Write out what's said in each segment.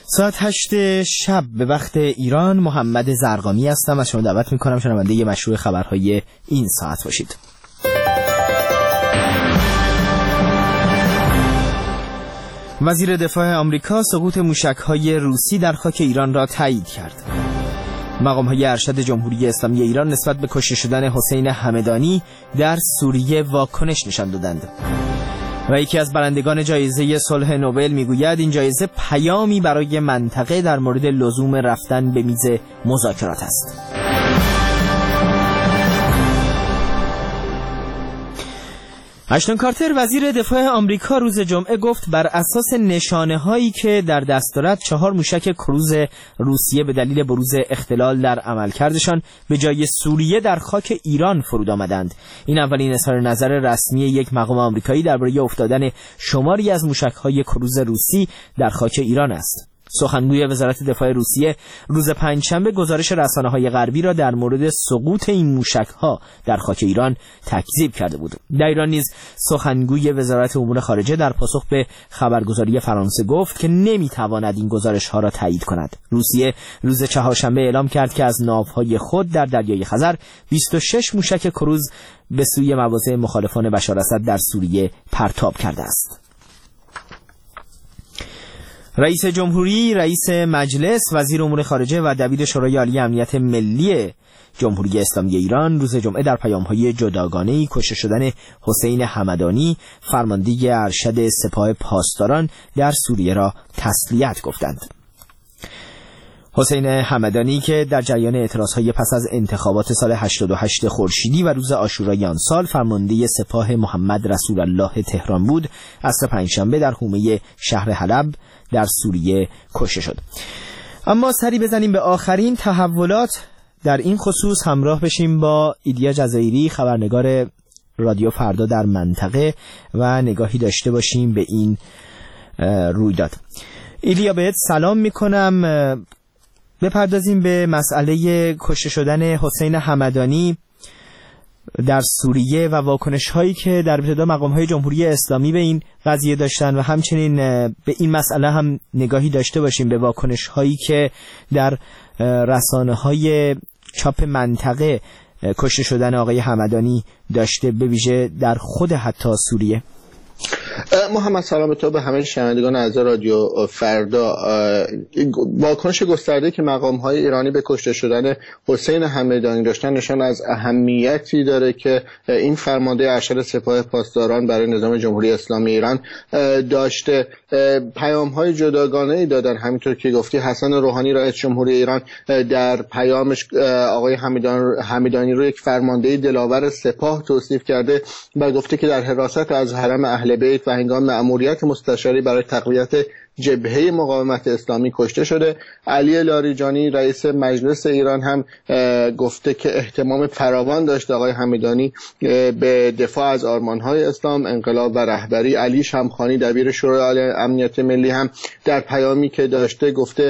ساعت 8 شب به وقت ایران. محمد زرقامی هستم. از شما دعوت میکنم شنونده مشروع خبرهای این ساعت باشید. وزیر دفاع آمریکا سقوط موشک‌های روسی در خاک ایران را تایید کرد. مقام‌های ارشد جمهوری اسلامی ایران نسبت به کشته شدن حسین همدانی در سوریه واکنش نشان دادند. و یکی از برندگان جایزه صلح نوبل میگوید این جایزه پیامی برای منطقه در مورد لزوم رفتن به میز مذاکرات است. اشتون کارتر وزیر دفاع آمریکا روز جمعه گفت بر اساس نشانه‌هایی که در دست دارد 4 موشک کروز روسیه به دلیل بروز اختلال در عملکردشان به جای سوریه در خاک ایران فرود آمدند. این اولین اظهار نظر رسمی یک مقام آمریکایی درباره افتادن شماری از موشک‌های کروز روسی در خاک ایران است. سخنگوی وزارت دفاع روسیه روز پنجشنبه گزارش رسانه‌های غربی را در مورد سقوط این موشک‌ها در خاک ایران تکذیب کرده بود. در ایران نیز سخنگوی وزارت امور خارجه در پاسخ به خبرگزاری فرانسه گفت که نمی‌تواند این گزارش‌ها را تایید کند. روسیه روز چهارشنبه اعلام کرد که از ناوهای خود در دریای خزر 26 موشک کروز به سوی مواضع مخالفان بشار اسد در سوریه پرتاب کرده است. رئیس جمهوری، رئیس مجلس، وزیر امور خارجه و دبیر شورای عالی امنیت ملی جمهوری اسلامی ایران روز جمعه در پیام‌های جداگانه‌ای کشته شدن حسین همدانی، فرمانده ارشد سپاه پاسداران در سوریه را تسلیت گفتند. حسین همدانی که در جریان اعتراضهای پس از انتخابات سال 88 خورشیدی و روز عاشورای آن سال فرمانده سپاه محمد رسول الله تهران بود، عصر پنجشنبه در حومه شهر حلب در سوریه کشته شد. اما سری بزنیم به آخرین تحولات در این خصوص. همراه بشیم با ایلیا جزایری، خبرنگار رادیو فردا در منطقه، و نگاهی داشته باشیم به این رویداد. ایلیا بهت سلام میکنم. بپردازیم به مسئله کشته شدن حسین همدانی در سوریه و واکنش هایی که در ابتدا مقام های جمهوری اسلامی به این قضیه داشتن و همچنین به این مسئله هم نگاهی داشته باشیم به واکنش هایی که در رسانه های چاپ منطقه کشته شدن آقای همدانی داشته، به ویژه در خود حتی سوریه. محمد سلام تو به همه شنوندگان عزیز رادیو فردا. واکنش گسترده که مقام‌های ایرانی به کشته شدن حسین همدانی داشتن نشان از اهمیتی داره که این فرمانده ارشد سپاه پاسداران برای نظام جمهوری اسلامی ایران داشته. پیام‌های جداگانه‌ای دادن، همینطور که گفتی حسن روحانی رئیس جمهوری ایران در پیامش آقای همدانی رو یک فرمانده دلاور سپاه توصیف کرده و گفته که در حراست از حرم اهل بیت و هنگام مأموریت مستشاری برای تقویت جبهه مقاومت اسلامی کشته شده. علی لاریجانی رئیس مجلس ایران هم گفته که اهتمام فراوان داشته آقای همدانی به دفاع از آرمان‌های اسلام، انقلاب و رهبری. علی شمخانی دبیر شورای عالی امنیت ملی هم در پیامی که داشته گفته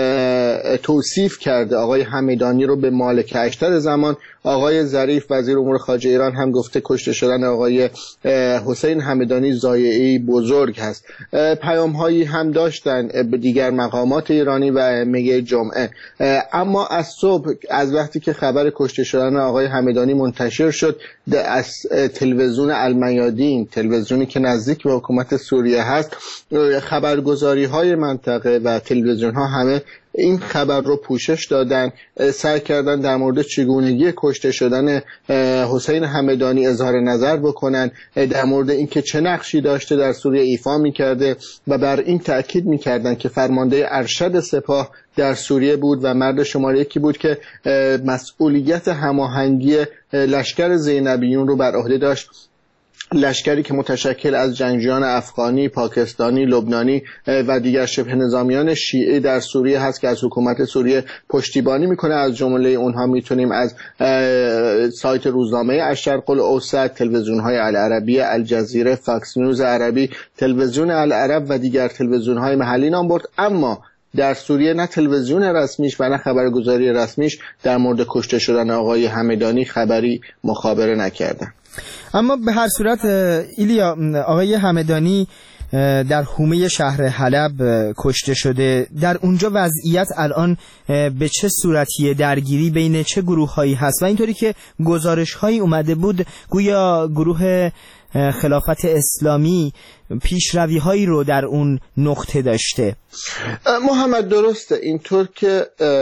توصیف کرده آقای همدانی رو به مالک اشتر زمان. آقای ظریف وزیر امور خارجه ایران هم گفته کشته شدن آقای حسین همدانی ضایعه‌ای بزرگ هست. پیام‌هایی هم داشتن به دیگر مقامات ایرانی و میگه جمعه. اما از صبح، از وقتی که خبر کشته شدن آقای همدانی منتشر شد، از تلویزیون المیادین، تلویزیونی که نزدیک به حکومت سوریه هست، خبرگزاری‌های منطقه و تلویزیون‌ها همه این خبر رو پوشش دادن، سعی کردن در مورد چگونگی کشته شدن حسین همدانی اظهار نظر بکنن، در مورد اینکه چه نقشی داشته در سوریه ایفا می‌کرده و بر این تأکید می‌کردن که فرمانده ارشد سپاه در سوریه بود و مرد شماره یکی بود که مسئولیت هماهنگی لشکر زینبیون رو بر عهده داشت. لشکری که متشکل از جنگجویان افغانی، پاکستانی، لبنانی و دیگر شبه نظامیان شیعه در سوریه هست که از حکومت سوریه پشتیبانی میکنه. از جمله اونها میتونیم از سایت روزنامه الشرق الاوسط، تلویزیون‌های العربی، الجزیره، فاکس نیوز عربی، تلویزیون العرب و دیگر تلویزیون‌های محلی نام برد. اما در سوریه نه تلویزیون رسمیش و نه خبرگزاری رسمیش در مورد کشته شدن آقای همدانی خبری مخابره نکردن. اما به هر صورت ایلیا، آقای همدانی در حومه شهر حلب کشته شده. در اونجا وضعیت الان به چه صورتیه؟ درگیری بین چه گروه‌هایی هست؟ و اینطوری که گزارش‌هایی اومده بود گویا گروه خلافت اسلامی پیشروی‌هایی رو در اون نقطه داشته. محمد درسته، اینطور که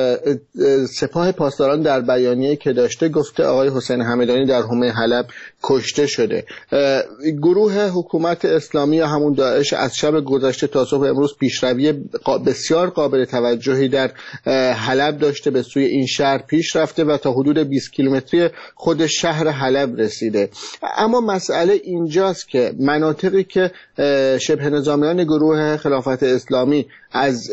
سپاه پاسداران در بیانیه‌ای که داشته گفته آقای حسین همدانی در حومه حلب کشته شده. گروه حکومت اسلامی یا همون داعش از شب گذشته تا صبح امروز پیشروی بسیار قابل توجهی در حلب داشته، به سوی این شهر پیش رفته و تا حدود 20 کیلومتری خود شهر حلب رسیده. اما مسئله اینجاست که مناطقی که شبه نظامیان گروه خلافت اسلامی از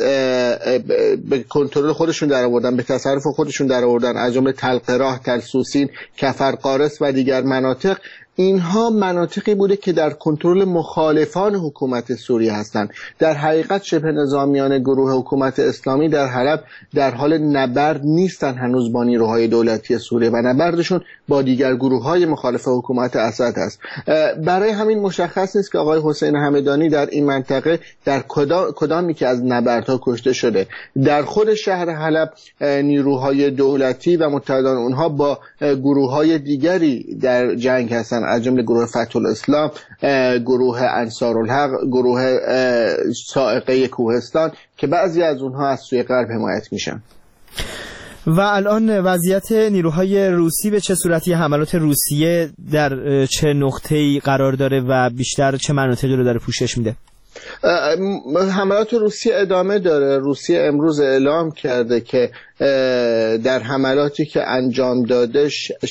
به کنترل خودشون در آوردن، به تصرف خودشون در آوردن، از جمله تل قراه، تل سوسین، کفر قارس و دیگر مناطق، اینها مناطقی بوده که در کنترل مخالفان حکومت سوریه هستند. در حقیقت شبه نظامیان گروه حکومت اسلامی در حلب در حال نبرد نیستن هنوز با نیروهای دولتی سوریه و نبردشون با دیگر گروه‌های مخالف حکومت اسد است. برای همین مشخص نیست که آقای حسین همدانی در این منطقه در کدامی که از نبردها کشته شده. در خود شهر حلب نیروهای دولتی و متحدان اونها با گروه‌های دیگری در جنگ هستند، از جمله گروه فتح الاسلام، گروه انصارالحق، گروه صاعقه کوهستان که بعضی از اونها از سوی غرب حمایت میشن. و الان وضعیت نیروهای روسی به چه صورتی؟ حملات روسیه در چه نقطه‌ای قرار داره و بیشتر چه مناطقی رو داره پوشش میده؟ حملات روسیه ادامه داره. روسیه امروز اعلام کرده که در حملاتی که انجام داده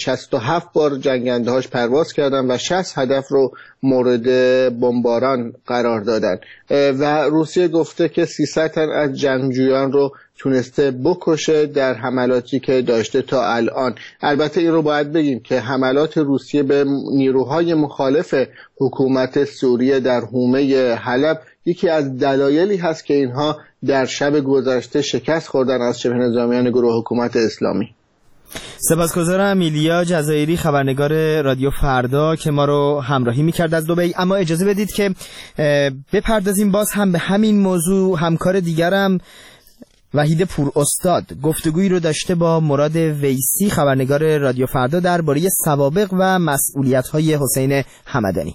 67 بار جنگنده‌هاش پرواز کردن و 60 هدف رو مورد بمباران قرار دادن و روسیه گفته که 300 تن از جنگجویان رو تونسته بکشه در حملاتی که داشته تا الان. البته این رو باید بگیم که حملات روسیه به نیروهای مخالف حکومت سوریه در حومه حلب یکی از دلایلی هست که اینها در شب گذشته شکست خوردن از شبه نظامیان گروه حکومت اسلامی. سپاسگزارم ایلیا جزایری، خبرنگار رادیو فردا که ما رو همراهی میکرد از دبی. اما اجازه بدید که بپردازیم باز هم به همین موضوع. همکار دیگرم وحید پور استاد گفتگویی رو داشته با مراد ویسی، خبرنگار رادیو فردا، درباره سوابق و مسئولیت‌های حسین همدانی.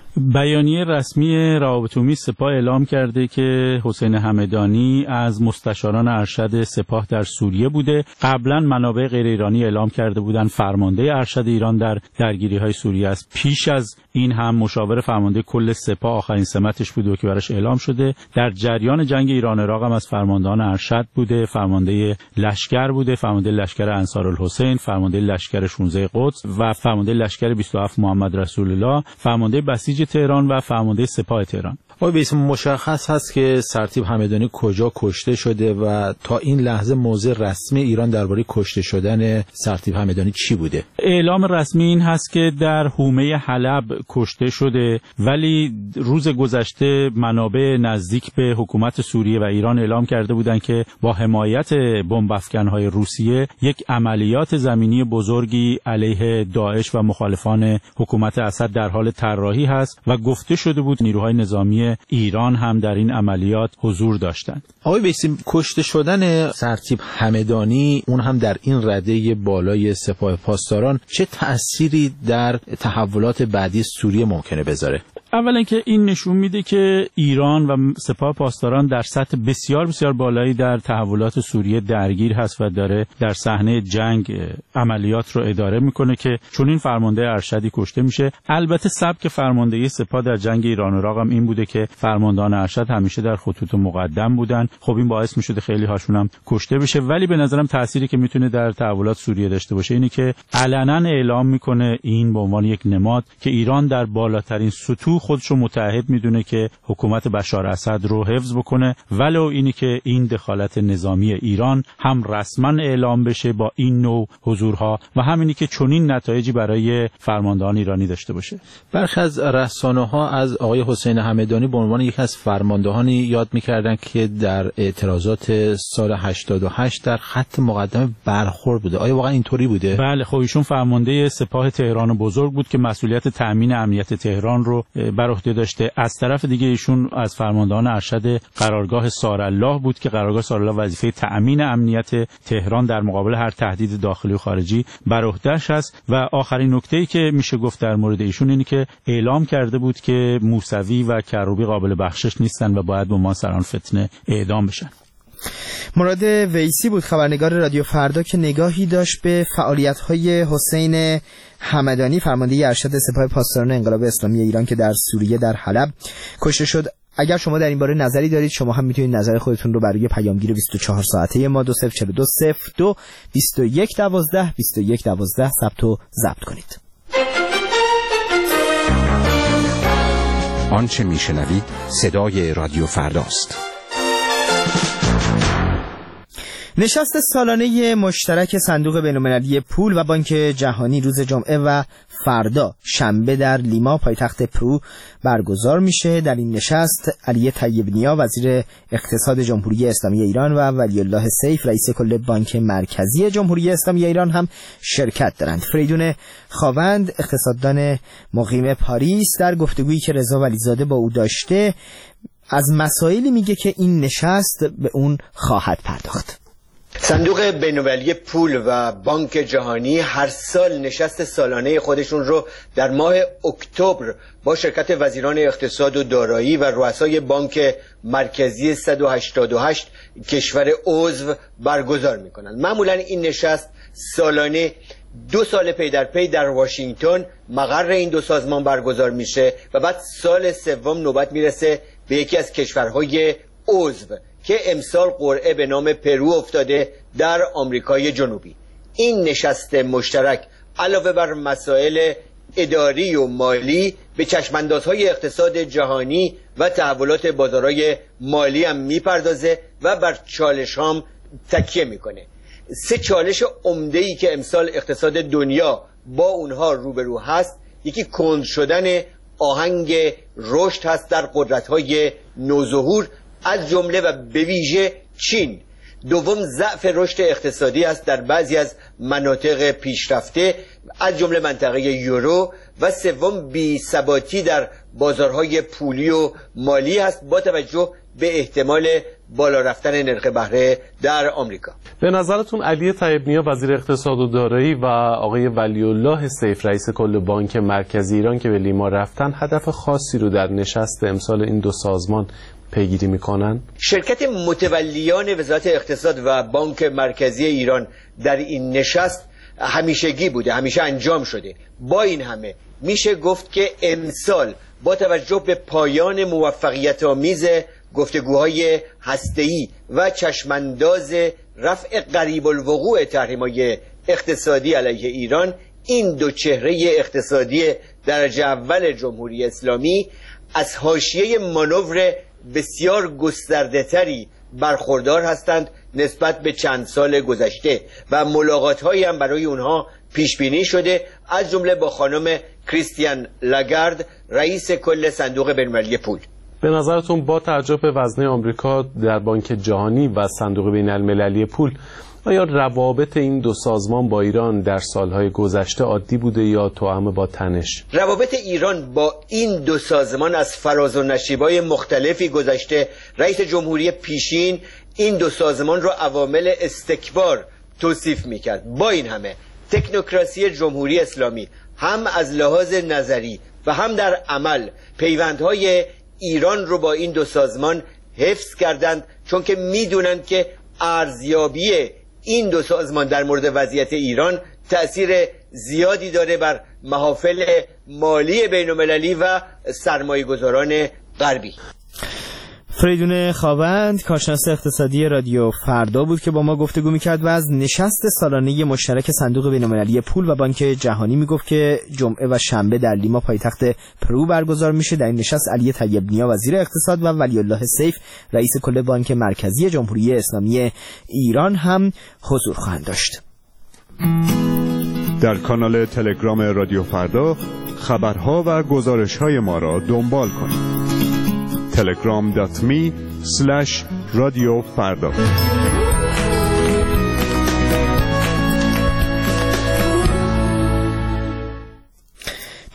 بیانیه رسمی روابط عمومی سپاه اعلام کرده که حسین همدانی از مستشاران ارشد سپاه در سوریه بوده. قبلا منابع غیر ایرانی اعلام کرده بودند فرمانده ارشد ایران در درگیری‌های سوریه است. پیش از این هم مشاور فرمانده کل سپاه آخرین سمتش بوده که براش اعلام شده. در جریان جنگ ایران عراق هم از فرماندهان ارشد بوده، فرمانده لشکر بوده، فرمانده لشکر انصارالحسین، فرمانده لشکر 16 قدس و فرمانده لشکر 27 محمد رسول الله، فرمانده بسیج تهران و فرمانده سپاه تهران. بیس مشخص هست که سرتیپ همدانی کجا کشته شده و تا این لحظه موضع رسمی ایران درباره کشته شدن سرتیپ همدانی چی بوده؟ اعلام رسمی این هست که در حومه حلب کشته شده، ولی روز گذشته منابع نزدیک به حکومت سوریه و ایران اعلام کرده بودند که با حمایت بمب افکن‌های روسیه یک عملیات زمینی بزرگی علیه داعش و مخالفان حکومت اسد در حال طراحی هست و گفته شده بود نیروهای نظامی ایران هم در این عملیات حضور داشتند. آقای بیسی، کشته شدن سرتیپ همدانی اون هم در این رده بالای سپاه پاسداران چه تأثیری در تحولات بعدی سوریه ممکنه بذاره؟ اولا که این نشون میده که ایران و سپاه پاسداران در سطح بسیار بسیار بالایی در تحولات سوریه درگیر هست و داره در صحنه جنگ عملیات رو اداره میکنه که چون این فرمانده ارشدی کشته میشه. البته سبک فرماندهی سپاه در جنگ ایران و عراق هم این بوده که فرماندهان ارشد همیشه در خطوط مقدم بودن. خب این باعث میشده خیلی هاشون هم کشته بشه، ولی به نظرم تأثیری که میتونه در تحولات سوریه داشته باشه اینه که علنا اعلام میکنه این به عنوان یک نماد که ایران در بالاترین سطوح خودش رو متعهد میدونه که حکومت بشار اسد رو حفظ بکنه، ولو اینی که این دخالت نظامی ایران هم رسما اعلام بشه با این نوع حضورها و همینی که چنین نتایجی برای فرماندهان ایرانی داشته باشه. برخی از رسانه‌ها از آقای حسین همدانی به عنوان یک از فرماندهانی یاد می‌کردن که در اعتراضات سال 88 در خط مقدم برخورد بوده. آیا واقعا اینطوری بوده؟ بله، خب ایشون فرمانده سپاه تهران بزرگ بود که مسئولیت تأمین امنیت تهران رو بر عهده داشته. از طرف دیگه ایشون از فرماندهان ارشد قرارگاه سارالله بود که قرارگاه سارالله وظیفه تأمین امنیت تهران در مقابل هر تهدید داخلی و خارجی بر عهده‌اش است. و آخرین نکته‌ای که میشه گفت در مورد ایشون اینه که اعلام کرده بود که موسوی و کروبی قابل بخشش نیستن و باید به عنوان سران فتنه اعدام بشن. مراد ویسی بود خبرنگار رادیو فردا که نگاهی داشت به فعالیت‌های حسین همدانی، فرمانده ارشد سپاه پاسداران انقلاب اسلامی ایران که در سوریه در حلب کشته شد. اگر شما در این باره نظری دارید، شما هم میتونید نظر خودتون رو برای پیامگیر 24 ساعته ما 204202 2112 2112 ثبت و ضبط کنید. آنچه میشنوید صدای رادیو فرداست. نشست سالانه مشترک صندوق بین‌المللی پول و بانک جهانی روز جمعه و فردا شنبه در لیما پایتخت پرو برگزار میشه. در این نشست علی طیب نیا وزیر اقتصاد جمهوری اسلامی ایران و ولی الله سیف رئیس کل بانک مرکزی جمهوری اسلامی ایران هم شرکت دارند. فریدون خاوند اقتصاددان مقیم پاریس در گفتگویی که رضا ولیزاده با او داشته از مسائلی میگه که این نشست به اون خواهد پرداخت. صندوق بین‌المللی پول و بانک جهانی هر سال نشست سالانه خودشون رو در ماه اکتبر با شرکت وزیران اقتصاد و دارایی و رؤسای بانک مرکزی 188 کشور عضو برگزار میکنن. معمولا این نشست سالانه 2 سال پی در پی در واشنگتن مقر این دو سازمان برگزار میشه و بعد سال سوم نوبت میرسه به یکی از کشورهای عضو که امسال قرعه به نام پرو افتاده در آمریکای جنوبی. این نشست مشترک علاوه بر مسائل اداری و مالی به چشماندازهای اقتصاد جهانی و تحولات بازارهای مالی هم میپردازه و بر چالش هم تکیه میکنه. 3 چالش عمده‌ای که امسال اقتصاد دنیا با اونها روبرو هست، یکی کند شدن آهنگ رشد هست در قدرت‌های نوظهور از جمله و به ویژه چین. دوم ضعف رشد اقتصادی است در بعضی از مناطق پیشرفته از جمله منطقه یورو و سوم بی‌ثباتی در بازارهای پولی و مالی است با توجه به احتمال بالا رفتن نرخ بهره در آمریکا. به نظرتون علی طیب نیا وزیر اقتصاد و دارایی و آقای ولی الله سیف رئیس کل بانک مرکزی ایران که به لیما رفتن هدف خاصی رو در نشست امسال این دو سازمان پیگیری میکنن؟ شرکت متولیان وزارت اقتصاد و بانک مرکزی ایران در این نشست همیشگی بوده، همیشه انجام شده. با این همه میشه گفت که امسال با توجه به پایان موفقیت آمیز گفتگوهای هسته‌ای و چشمانداز رفع قریب الوقوع تحریم‌های اقتصادی علیه ایران، این دو چهره اقتصادی درجه اول جمهوری اسلامی از حاشیه مانور بسیار گسترده‌تری برخوردار هستند نسبت به چند سال گذشته و ملاقات‌هایی هم برای اونها پیش بینی شده، از جمله با خانم کریستین لاگارد رئیس کل صندوق بین‌المللی پول. به نظرتون با توجه به وزنه آمریکا در بانک جهانی و صندوق بین‌المللی پول آیا روابط این دو سازمان با ایران در سالهای گذشته عادی بوده یا توأم با تنش؟ روابط ایران با این دو سازمان از فراز و نشیب‌های مختلفی گذشته. رئیس جمهوری پیشین این دو سازمان را عوامل استکبار توصیف می‌کرد. با این همه تکنوکراسی جمهوری اسلامی هم از لحاظ نظری و هم در عمل پیوندهای ایران رو با این دو سازمان حفظ کردند، چون که میدونند که ارزیابی این دو سازمان در مورد وضعیت ایران تأثیر زیادی داره بر محافل مالی بین‌المللی و سرمایه‌گذاران غربی. فریدون خاوند کارشناس اقتصادی رادیو فردا بود که با ما گفتگو میکرد و از نشست سالانه مشترک صندوق بین‌المللی پول و بانک جهانی میگفت که جمعه و شنبه در لیما پایتخت پرو برگزار میشه. در این نشست علی طیب نیا وزیر اقتصاد و ولی الله سیف رئیس کل بانک مرکزی جمهوری اسلامی ایران هم حضور خواهند داشت. در کانال تلگرام رادیو فردا خبرها و گزارش‌های ما را دنبال کنید. telegram.me/رادیو فردا.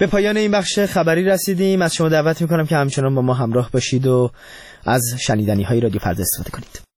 به پایان این بخش خبری رسیدیم. از شما دعوت میکنم که همچنان با ما همراه باشید و از شنیدنی های رادیو فردا استفاده کنید.